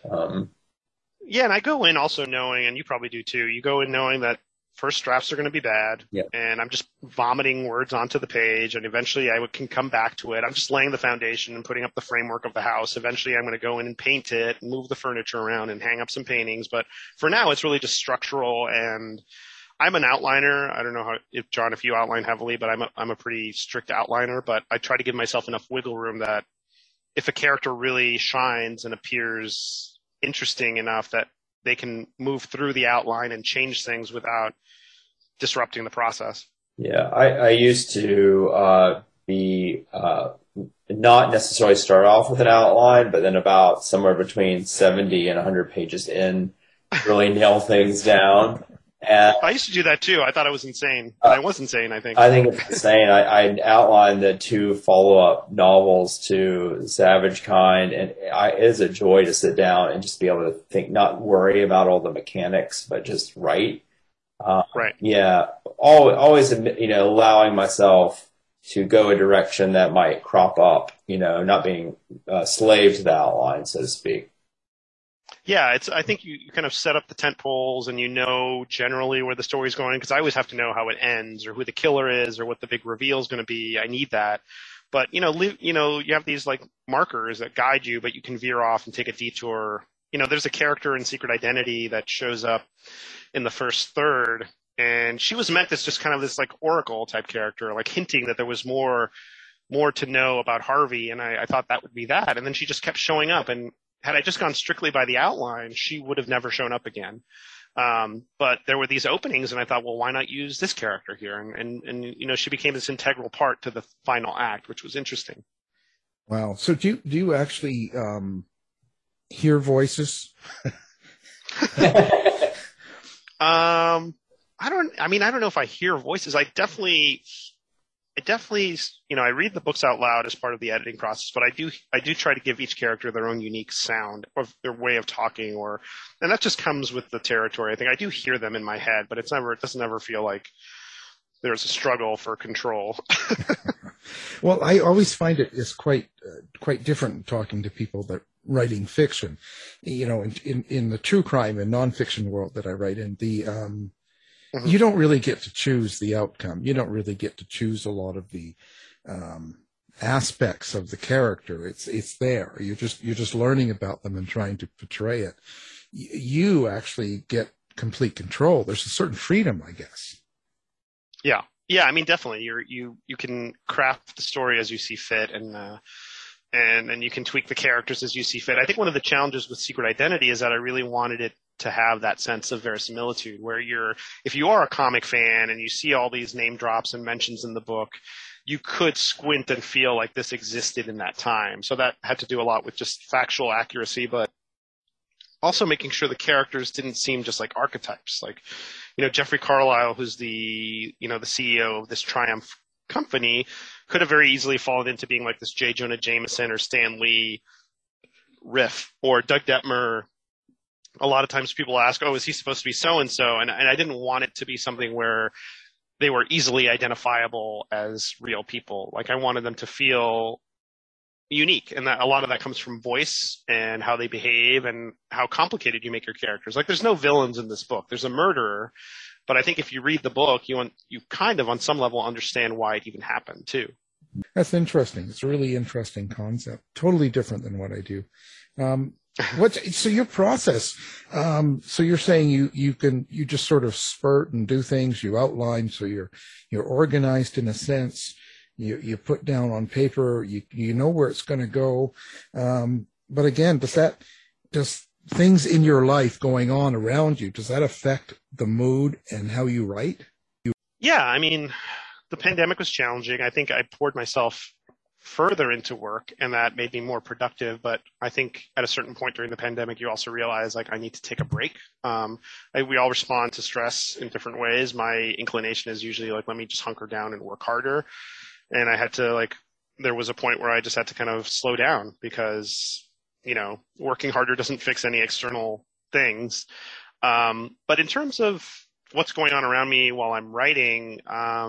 yeah, and I go in also knowing, and you probably do too. You go in knowing that first drafts are going to be bad, and I'm just vomiting words onto the page, and eventually I can come back to it. I'm just laying the foundation and putting up the framework of the house. Eventually I'm going to go in and paint it, move the furniture around, and hang up some paintings. But for now, it's really just structural, and I'm an outliner. I don't know if you outline heavily, but I'm a pretty strict outliner, but I try to give myself enough wiggle room that if a character really shines and appears interesting enough that they can move through the outline and change things without disrupting the process. Yeah, I used to be not necessarily start off with an outline, but then about somewhere between 70 and 100 pages in, really nail things down. And I used to do that too. I thought I was insane. I was insane, I think. I think it's insane. I outlined the 2 follow-up novels to Savage Kind, and it is a joy to sit down and just be able to think, not worry about all the mechanics, but just write. Right. Yeah. Always, allowing myself to go a direction that might crop up, not being a slave to the outline, so to speak. Yeah, I think you kind of set up the tent poles and generally where the story's going, because I always have to know how it ends or who the killer is or what the big reveal is going to be. I need that. But, you have these like markers that guide you, but you can veer off and take a detour. There's a character in Secret Identity that shows up in the first third, and she was meant as just kind of this like oracle type character, like hinting that there was more to know about Harvey. And I thought that would be that. And then she just kept showing up, and had I just gone strictly by the outline, she would have never shown up again. But there were these openings, and I thought, well, why not use this character here? And she became this integral part to the final act, which was interesting. Wow. So do you actually hear voices? I don't know if I hear voices. I definitely, I read the books out loud as part of the editing process, but I do try to give each character their own unique sound or their way of talking, and that just comes with the territory. I think I do hear them in my head, but it doesn't ever feel like there's a struggle for control. Well, I always find it is quite different talking to people that writing fiction, in the true crime and nonfiction world that I write in, you don't really get to choose the outcome. You don't really get to choose a lot of the aspects of the character. It's there. You're just learning about them and trying to portray it. You actually get complete control. There's a certain freedom, I guess. Yeah. Yeah, I mean, definitely. You can craft the story as you see fit, and you can tweak the characters as you see fit. I think one of the challenges with Secret Identity is that I really wanted it to have that sense of verisimilitude, where if you are a comic fan and you see all these name drops and mentions in the book, you could squint and feel like this existed in that time. So that had to do a lot with just factual accuracy, but also making sure the characters didn't seem just like archetypes. Like, Jeffrey Carlisle, who's the CEO of this Triumph company, could have very easily fallen into being like this J. Jonah Jameson or Stan Lee riff, or Doug Detmer. A lot of times people ask, oh, is he supposed to be so-and-so? And I didn't want it to be something where they were easily identifiable as real people. Like, I wanted them to feel unique, and that a lot of that comes from voice and how they behave and how complicated you make your characters. Like, there's no villains in this book. There's a murderer, but I think if you read the book, you kind of on some level understand why it even happened too. That's interesting. It's a really interesting concept. Totally different than what I do. So your process? So you're saying you just sort of spurt and do things. You outline, so you're organized in a sense. You put down on paper. You know where it's going to go. But again, does things in your life going on around you, does that affect the mood and how you write? Yeah, I mean, the pandemic was challenging. I think I poured myself further into work, and that made me more productive. But I think at a certain point during the pandemic, you also realize, like, I need to take a break. We all respond to stress in different ways. My inclination is usually like, let me just hunker down and work harder. And I had to, there was a point where I just had to kind of slow down because, working harder doesn't fix any external things. But in terms of what's going on around me while I'm writing,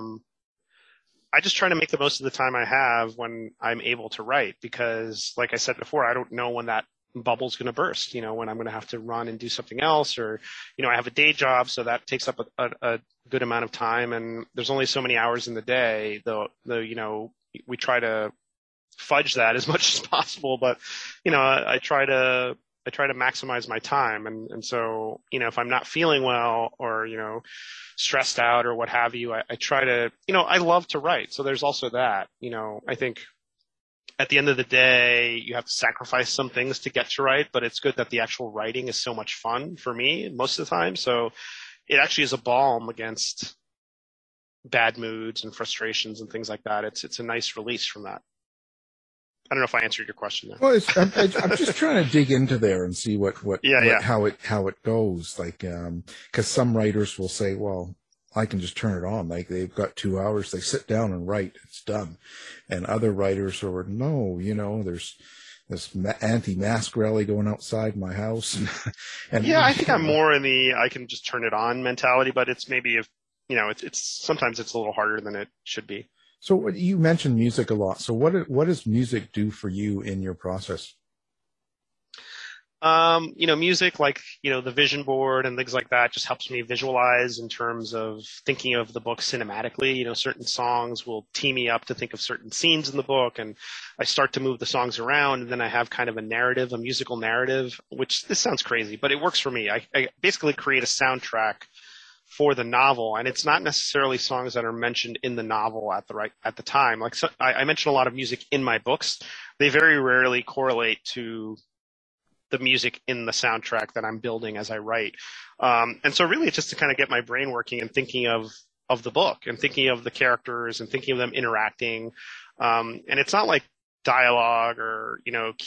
I just try to make the most of the time I have when I'm able to write, because, like I said before, I don't know when that bubble's going to burst, when I'm going to have to run and do something else, or, I have a day job, so that takes up a good amount of time, and there's only so many hours in the day, though, we try to fudge that as much as possible, but, I try to maximize my time. And so, if I'm not feeling well or, stressed out or what have you, I try to, I love to write. So there's also that, I think at the end of the day, you have to sacrifice some things to get to write, but it's good that the actual writing is so much fun for me most of the time. So it actually is a balm against bad moods and frustrations and things like that. It's a nice release from that. I don't know if I answered your question there. Well, I'm just trying to dig into there and see how it goes. Like, because some writers will say, well, I can just turn it on. Like, they've got 2 hours, they sit down and write, it's done. And other writers are, no, there's this anti-mask rally going outside my house. And yeah, I think I'm more in the I can just turn it on mentality, but it's maybe it's sometimes it's a little harder than it should be. So you mentioned music a lot. So what does music do for you in your process? Music, like, the vision board and things like that just helps me visualize in terms of thinking of the book cinematically. Certain songs will tee me up to think of certain scenes in the book, and I start to move the songs around, and then I have kind of a musical narrative, which this sounds crazy, but it works for me. I basically create a soundtrack for the novel, and it's not necessarily songs that are mentioned in the novel at the time. Like, so I mention a lot of music in my books. They very rarely correlate to the music in the soundtrack that I'm building as I write. And so really it's just to kind of get my brain working and thinking of the book and thinking of the characters and thinking of them interacting. And it's not like dialogue or,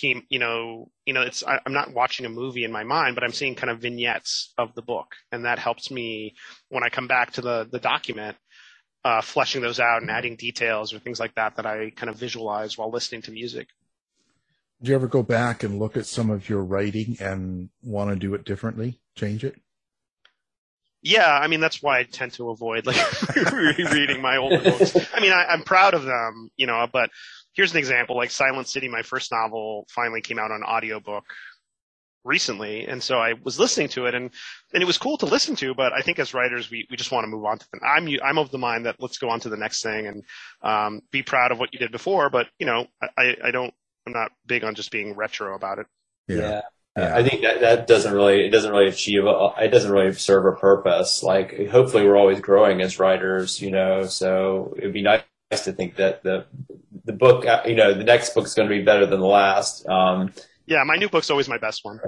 I'm not watching a movie in my mind, but I'm seeing kind of vignettes of the book. And that helps me when I come back to the document, fleshing those out and adding details or things like that I kind of visualize while listening to music. Do you ever go back and look at some of your writing and want to do it differently, change it? Yeah, I mean, that's why I tend to avoid rereading my older books. I mean, I'm proud of them, but here's an example. Like Silent City, my first novel, finally came out on audiobook recently. And so I was listening to it, and it was cool to listen to, but I think as writers, we just want to move on to them. I'm of the mind that let's go on to the next thing and be proud of what you did before, but, I'm not big on just being retro about it. Yeah. I think that doesn't really it doesn't really serve a purpose. Like, hopefully we're always growing as writers, so it'd be nice to think that the book, the next book's going to be better than the last. Yeah, my new book's always my best one.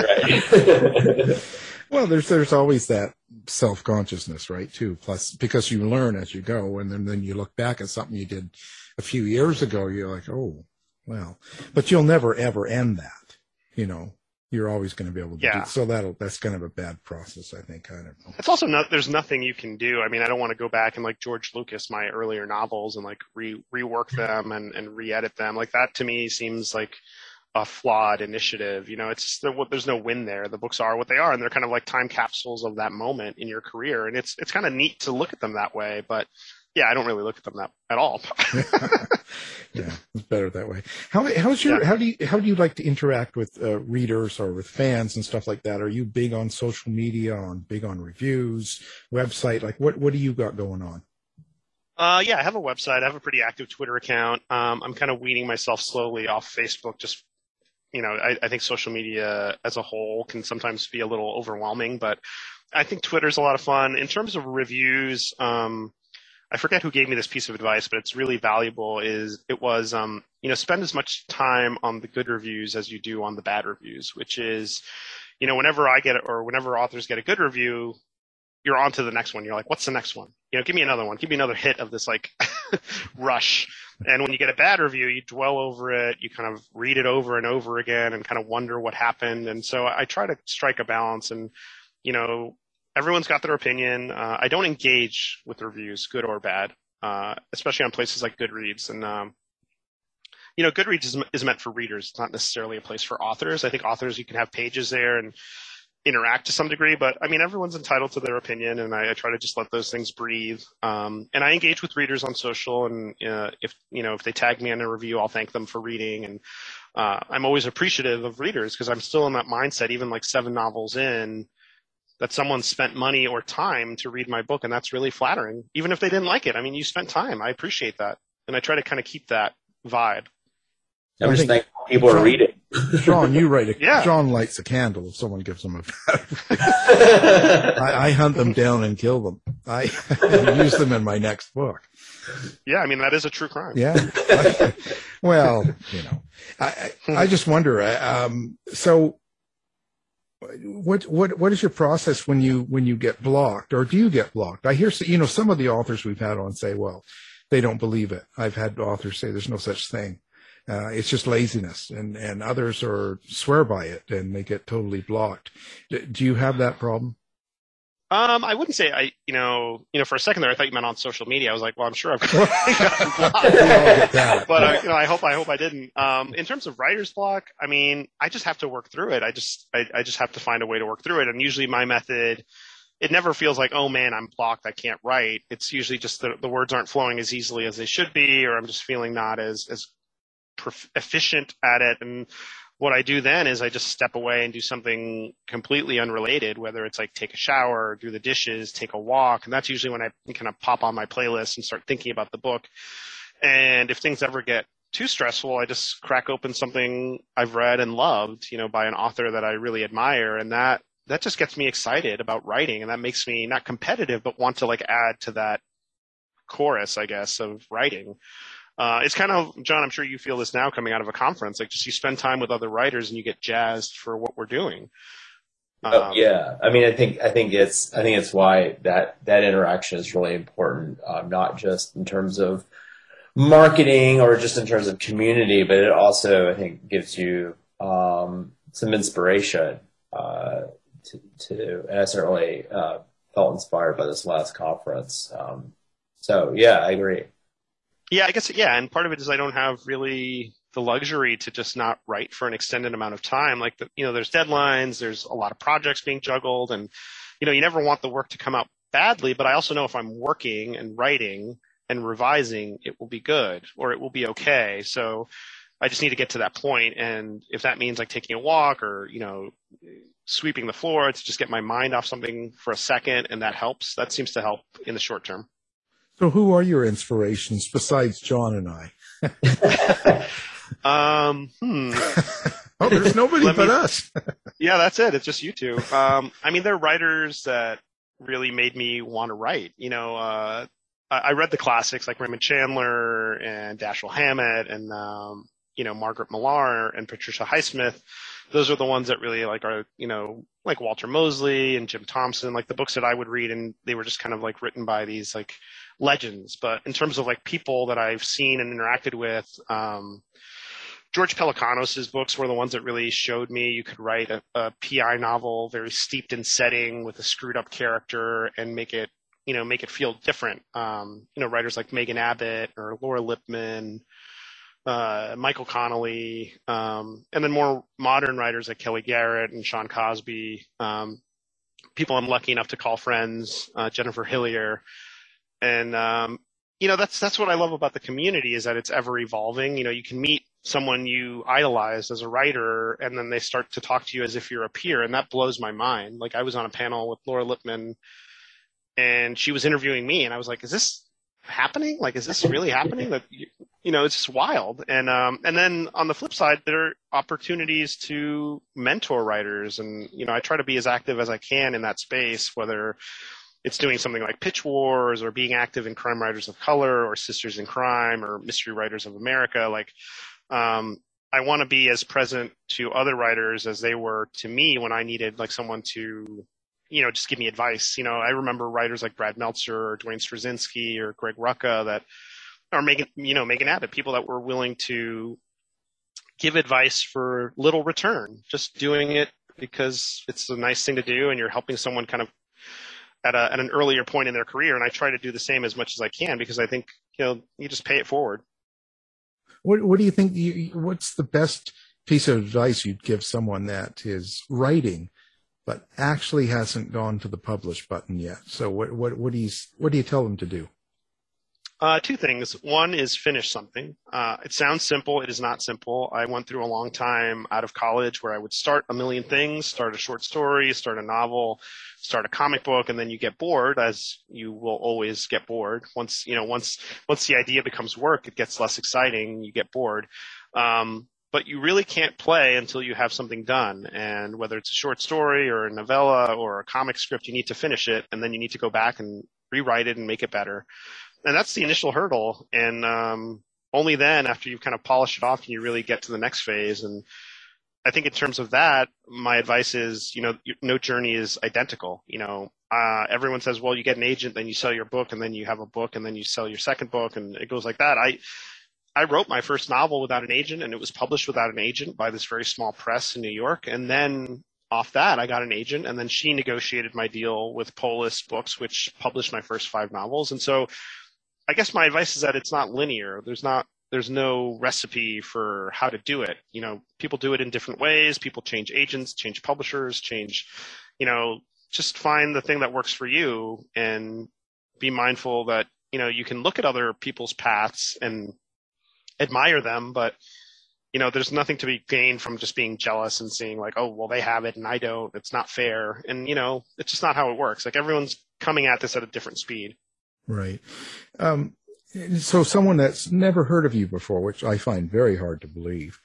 Right. Well, there's always that self-consciousness, right, too. Plus, because you learn as you go, and then you look back at something you did a few years ago, you're like, oh, well. But you'll never, ever end that, You're always going to be able to do so. That's kind of a bad process, I think. I don't know. It's also there's nothing you can do. I mean, I don't want to go back and like George Lucas, my earlier novels, and like rework them and re-edit them. Like, that to me seems like a flawed initiative. It's there's no win there. The books are what they are, and they're kind of like time capsules of that moment in your career. And it's kind of neat to look at them that way, but yeah, I don't really look at them that at all. Yeah, it's better that way. How do you like to interact with readers or with fans and stuff like that? Are you big on social media, big on reviews, website? Like, what do you got going on? Yeah, I have a website. I have a pretty active Twitter account. I'm kind of weaning myself slowly off Facebook. Just, I think social media as a whole can sometimes be a little overwhelming, but I think Twitter's a lot of fun. In terms of reviews, I forget who gave me this piece of advice, but it's really valuable. Spend as much time on the good reviews as you do on the bad reviews, which is, whenever I get it, or whenever authors get a good review, you're on to the next one. You're like, what's the next one? Give me another one. Give me another hit of this like rush. And when you get a bad review, you dwell over it. You kind of read it over and over again and kind of wonder what happened. And so I try to strike a balance, and, everyone's got their opinion. I don't engage with reviews, good or bad, especially on places like Goodreads. And, Goodreads is meant for readers. It's not necessarily a place for authors. I think authors, you can have pages there and interact to some degree, but I mean, everyone's entitled to their opinion, and I try to just let those things breathe. And I engage with readers on social, and if they tag me in a review, I'll thank them for reading. And I'm always appreciative of readers, because I'm still in that mindset, even like 7 novels in, that someone spent money or time to read my book, and that's really flattering, even if they didn't like it. I mean, you spent time. I appreciate that, and I try to kind of keep that vibe. I'm just thankful people are reading. Sean, you write it. Yeah. Sean lights a candle if someone gives him a bad. I hunt them down and kill them. I use them in my next book. Yeah, I mean, that is a true crime. Yeah. Well, I just wonder. So, what is your process when you get blocked, or do you get blocked? I hear some of the authors we've had on say, well, they don't believe it. I've had authors say there's no such thing. It's just laziness, and others swear by it, and they get totally blocked. Do you have that problem? I wouldn't say for a second there, I thought you meant on social media. I was like, well, I'm sure I've gotten blocked. But I hope I didn't. In terms of writer's block, I mean, I just have to work through it. I just have to find a way to work through it. And usually my method, it never feels like, oh man, I'm blocked, I can't write. It's usually just the words aren't flowing as easily as they should be, or I'm just feeling not as efficient at it. And what I do then is I just step away and do something completely unrelated, whether it's like take a shower, do the dishes, take a walk. And that's usually when I kind of pop on my playlist and start thinking about the book. And if things ever get too stressful, I just crack open something I've read and loved, by an author that I really admire. And that just gets me excited about writing. And that makes me not competitive, but want to like add to that chorus, I guess, of writing. It's kind of, John, I'm sure you feel this now coming out of a conference, like just you spend time with other writers and you get jazzed for what we're doing. Yeah. I mean, I think it's why that interaction is really important, not just in terms of marketing or just in terms of community, but it also, I think, gives you some inspiration and I certainly felt inspired by this last conference. So yeah, I agree. Yeah, I guess, yeah. And part of it is I don't have really the luxury to just not write for an extended amount of time. Like, there's deadlines, there's a lot of projects being juggled, and, you never want the work to come out badly, but I also know if I'm working and writing and revising, it will be good or it will be okay. So I just need to get to that point. And if that means like taking a walk or, sweeping the floor to just get my mind off something for a second, and that helps, that seems to help in the short term. So who are your inspirations besides John and I? Oh, there's nobody but us. Yeah, that's it. It's just you two. I mean, they're writers that really made me want to write. I read the classics like Raymond Chandler and Dashiell Hammett and, Margaret Millar and Patricia Highsmith. Those are the ones that really are, like Walter Mosley and Jim Thompson, like the books that I would read, and they were just kind of like written by these like legends. But in terms of like people that I've seen and interacted with, George Pelecanos' books were the ones that really showed me you could write a PI novel very steeped in setting with a screwed up character and make it feel different. Writers like Megan Abbott or Laura Lippman, Michael Connolly, and then more modern writers like Kelly Garrett and Sean Cosby, people I'm lucky enough to call friends, Jennifer Hillier. And, that's what I love about the community is that it's ever evolving. You can meet someone you idolize as a writer, and then they start to talk to you as if you're a peer, and that blows my mind. Like I was on a panel with Laura Lippman, and she was interviewing me, and I was like, is this happening? Like, is this really happening? That it's just wild. And then on the flip side, there are opportunities to mentor writers, and I try to be as active as I can in that space, whether it's doing something like Pitch Wars or being active in Crime Writers of Color or Sisters in Crime or Mystery Writers of America. Like, I want to be as present to other writers as they were to me when I needed like someone to just give me advice. I remember writers like Brad Meltzer or Dwayne Straczynski or Greg Rucka that are Megan Abbott, people that were willing to give advice for little return, just doing it because it's a nice thing to do and you're helping someone kind of at an earlier point in their career. And I try to do the same as much as I can because I think, you just pay it forward. What do you think? What's the best piece of advice you'd give someone that is writing but actually hasn't gone to the publish button yet? So what do you tell them to do? Two things. One is finish something. It sounds simple. It is not simple. I went through a long time out of college where I would start a million things, start a short story, start a novel, start a comic book, and then you get bored, as you will always get bored. Once the idea becomes work, it gets less exciting. You get bored. But you really can't play until you have something done. And whether it's a short story or a novella or a comic script, you need to finish it, and then you need to go back and rewrite it and make it better. And that's the initial hurdle. And only then, after you've kind of polished it off, can you really get to the next phase. And I think in terms of that, my advice is, no journey is identical. Everyone says, well, you get an agent, then you sell your book, and then you have a book, and then you sell your second book, and it goes like that. I wrote my first novel without an agent, and it was published without an agent by this very small press in New York. And then off that, I got an agent, and then she negotiated my deal with Polis Books, which published my first 5 novels. And so I guess my advice is that it's not linear. There's no recipe for how to do it. People do it in different ways. People change agents, change publishers, just find the thing that works for you and be mindful that, you can look at other people's paths and admire them, but there's nothing to be gained from just being jealous and seeing like, oh, well, they have it and I don't. It's not fair. And, it's just not how it works. Like everyone's coming at this at a different speed. Right. So someone that's never heard of you before, which I find very hard to believe,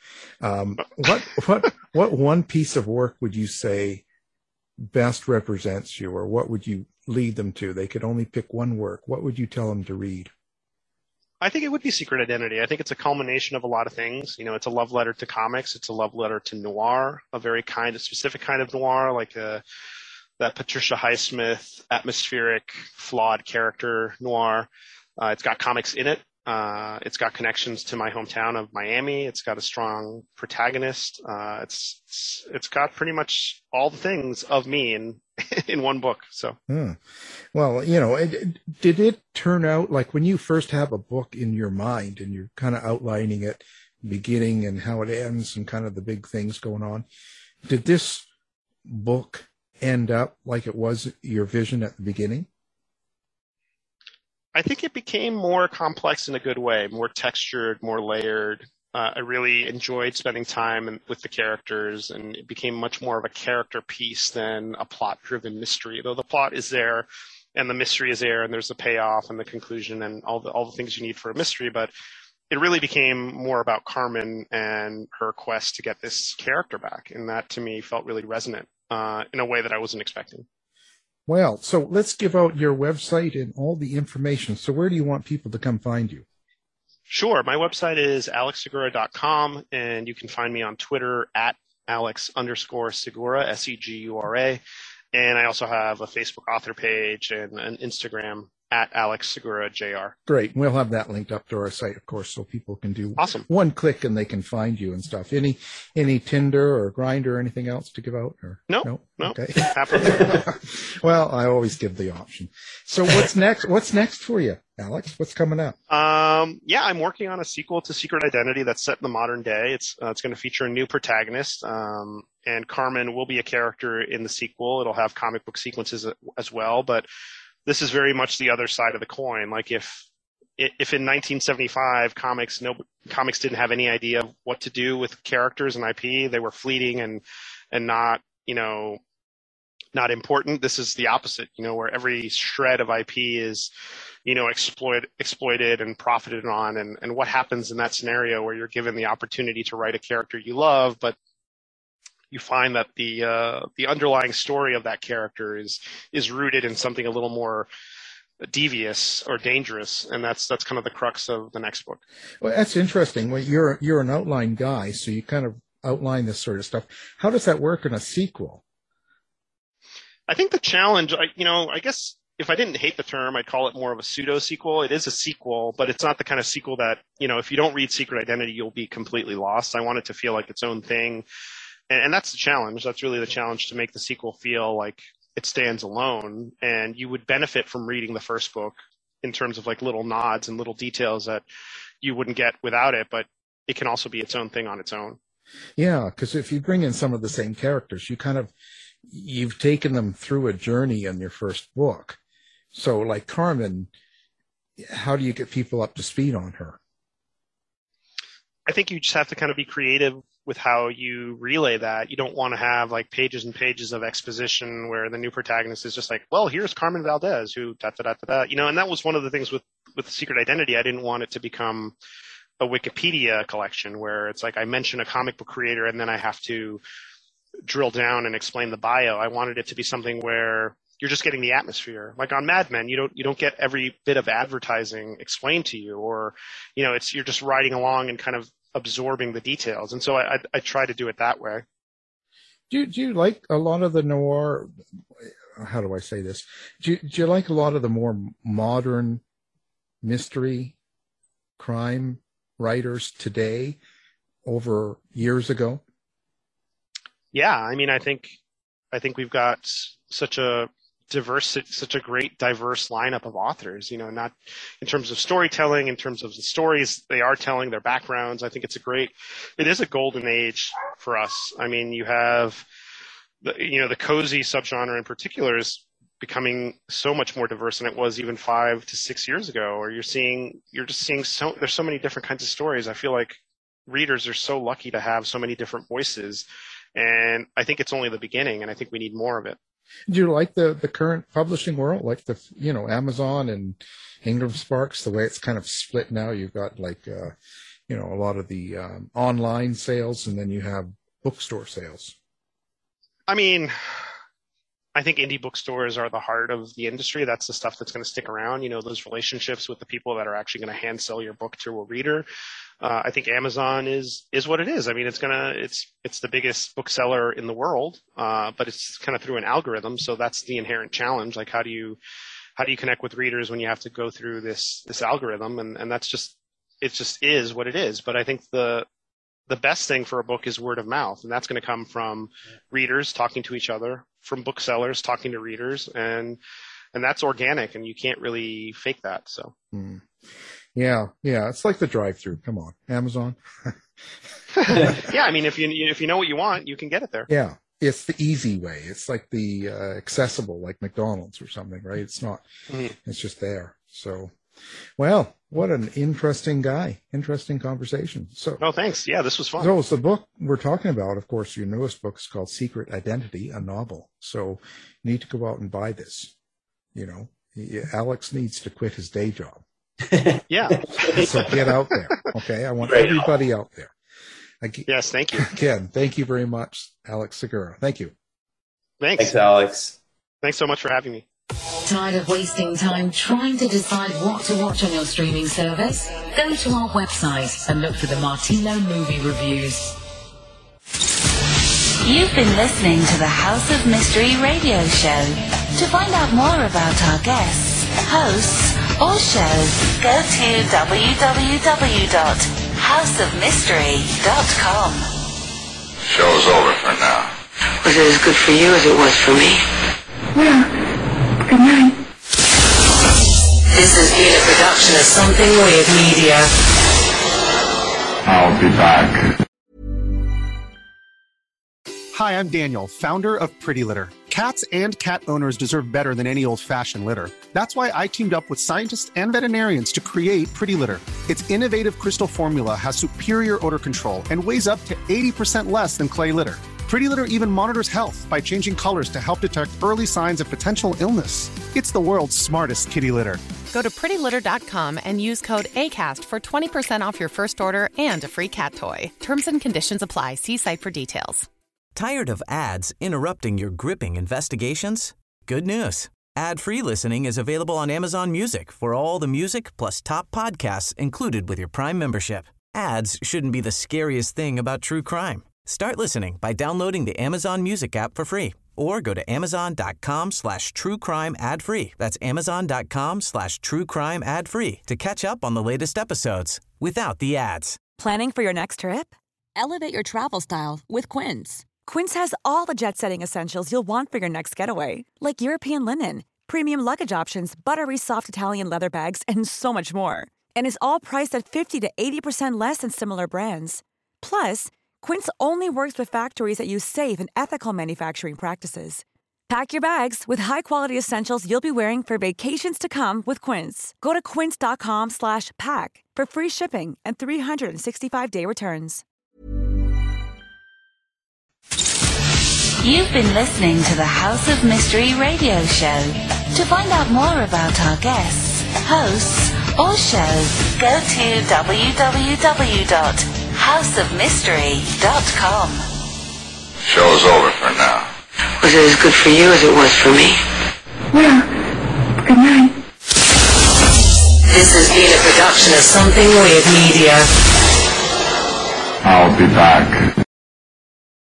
what one piece of work would you say best represents you, or what would you lead them to? They could only pick one work. What would you tell them to read? I think it would be Secret Identity. I think it's a culmination of a lot of things. It's a love letter to comics. It's a love letter to noir, a very specific kind of noir, like that Patricia Highsmith, atmospheric, flawed character noir. It's got comics in it. It's got connections to my hometown of Miami. It's got a strong protagonist. It's got pretty much all the things of me in one book. So, well, did it turn out like when you first have a book in your mind and you're kind of outlining it, beginning and how it ends and kind of the big things going on, did this book end up like it was your vision at the beginning? I think it became more complex in a good way, more textured, more layered. I really enjoyed spending time with the characters, and it became much more of a character piece than a plot-driven mystery. Though the plot is there, and the mystery is there, and there's a payoff and the conclusion and all the things you need for a mystery. But it really became more about Carmen and her quest to get this character back. And that to me felt really resonant in a way that I wasn't expecting. Well, so let's give out your website and all the information. So where do you want people to come find you? Sure. My website is alexsegura.com, and you can find me on Twitter at Alex_Segura, S-E-G-U-R-A. And I also have a Facebook author page and an Instagram at Alex Segura Jr. Great. We'll have that linked up to our site, of course, so people can do awesome. One click and they can find you and stuff. Any Tinder or Grindr or anything else to give out? Or no. Okay. Well, I always give the option. So what's next? What's next for you, Alex? What's coming up? Yeah, I'm working on a sequel to Secret Identity that's set in the modern day. It's going to feature a new protagonist, and Carmen will be a character in the sequel. It'll have comic book sequences as well, but this is very much the other side of the coin. Like if in 1975 comics didn't have any idea of what to do with characters and IP, they were fleeting and not not important. This is the opposite, where every shred of IP is exploited and profited on, and what happens in that scenario where you're given the opportunity to write a character you love, but you find that the underlying story of that character is rooted in something a little more devious or dangerous, and that's kind of the crux of the next book. Well, that's interesting. Well, you're an outline guy, so you kind of outline this sort of stuff. How does that work in a sequel? I think the challenge, I guess if I didn't hate the term, I'd call it more of a pseudo sequel. It is a sequel, but it's not the kind of sequel that if you don't read Secret Identity, you'll be completely lost. I want it to feel like its own thing. And that's the challenge. That's really the challenge, to make the sequel feel like it stands alone. And you would benefit from reading the first book in terms of like little nods and little details that you wouldn't get without it, but it can also be its own thing on its own. Yeah, because if you bring in some of the same characters, you've taken them through a journey in your first book. So like Carmen, how do you get people up to speed on her? I think you just have to kind of be creative with how you relay that. You don't want to have like pages and pages of exposition where the new protagonist is just like, well, here's Carmen Valdez who da-da-da-da-da. And that was one of the things with Secret Identity. I didn't want it to become a Wikipedia collection where it's like I mention a comic book creator and then I have to drill down and explain the bio. I wanted it to be something where you're just getting the atmosphere. Like on Mad Men, you don't get every bit of advertising explained to you, or you're just riding along and kind of absorbing the details. And so I try to do it that way. Do you like a lot of the noir? How do I say this? Do you like a lot of the more modern mystery crime writers today over years ago? Yeah, I think we've got such a great diverse lineup of authors, not in terms of storytelling, in terms of the stories they are telling, their backgrounds. I think it is a golden age for us. You have the cozy subgenre in particular is becoming so much more diverse than it was even 5 to 6 years ago, or you're just seeing there's so many different kinds of stories. I feel like readers are so lucky to have so many different voices, and I think it's only the beginning, and I think we need more of it. Do you like the current publishing world, like Amazon and Ingram Sparks, the way it's kind of split now? You've got a lot of the online sales, and then you have bookstore sales. I think indie bookstores are the heart of the industry. That's the stuff that's going to stick around. Those relationships with the people that are actually going to hand sell your book to a reader. I think Amazon is what it is. It's the biggest bookseller in the world, but it's kind of through an algorithm. So that's the inherent challenge. Like, how do you connect with readers when you have to go through this algorithm? And it just is what it is. But I think the best thing for a book is word of mouth, and that's going to come from readers talking to each other, from booksellers talking to readers, and that's organic, and you can't really fake that. So. Yeah, it's like the drive-through. Come on, Amazon. Yeah, if you know what you want, you can get it there. Yeah, it's the easy way. It's like the accessible, like McDonald's or something, right? It's not. It's just there. So, well, what an interesting guy. Interesting conversation. So. Oh, thanks. Yeah, this was fun. So, the book we're talking about, of course, your newest book is called Secret Identity, a novel. So, you need to go out and buy this. Alex needs to quit his day job. Yeah. So get out there, okay? I want everybody out there. Yes, thank you. Again, thank you very much, Alex Segura. Thank you. Thanks, Alex. Thanks so much for having me. Tired of wasting time trying to decide what to watch on your streaming service? Go to our website and look for the Martino movie reviews. You've been listening to the House of Mystery radio show. To find out more about our guests, hosts, or shows, go to www.houseofmystery.com. Show's over for now. Was it as good for you as it was for me? Yeah. Good night. This has been a production of Something Weird Media. I'll be back. Hi, I'm Daniel, founder of Pretty Litter. Cats and cat owners deserve better than any old-fashioned litter. That's why I teamed up with scientists and veterinarians to create Pretty Litter. Its innovative crystal formula has superior odor control and weighs up to 80% less than clay litter. Pretty Litter even monitors health by changing colors to help detect early signs of potential illness. It's the world's smartest kitty litter. Go to prettylitter.com and use code ACAST for 20% off your first order and a free cat toy. Terms and conditions apply. See site for details. Tired of ads interrupting your gripping investigations? Good news. Ad-free listening is available on Amazon Music for all the music plus top podcasts included with your Prime membership. Ads shouldn't be the scariest thing about true crime. Start listening by downloading the Amazon Music app for free or go to amazon.com/truecrime ad-free. That's amazon.com/truecrime ad-free to catch up on the latest episodes without the ads. Planning for your next trip? Elevate your travel style with Quince. Quince has all the jet-setting essentials you'll want for your next getaway, like European linen, premium luggage options, buttery soft Italian leather bags, and so much more. And is all priced at 50 to 80% less than similar brands. Plus, Quince only works with factories that use safe and ethical manufacturing practices. Pack your bags with high-quality essentials you'll be wearing for vacations to come with Quince. Go to quince.com/pack for free shipping and 365-day returns. You've been listening to the House of Mystery radio show. To find out more about our guests, hosts, or shows, go to www.houseofmystery.com. Show's over for now. Was it as good for you as it was for me? Yeah. Good night. This has been a production of Something Weird Media. I'll be back.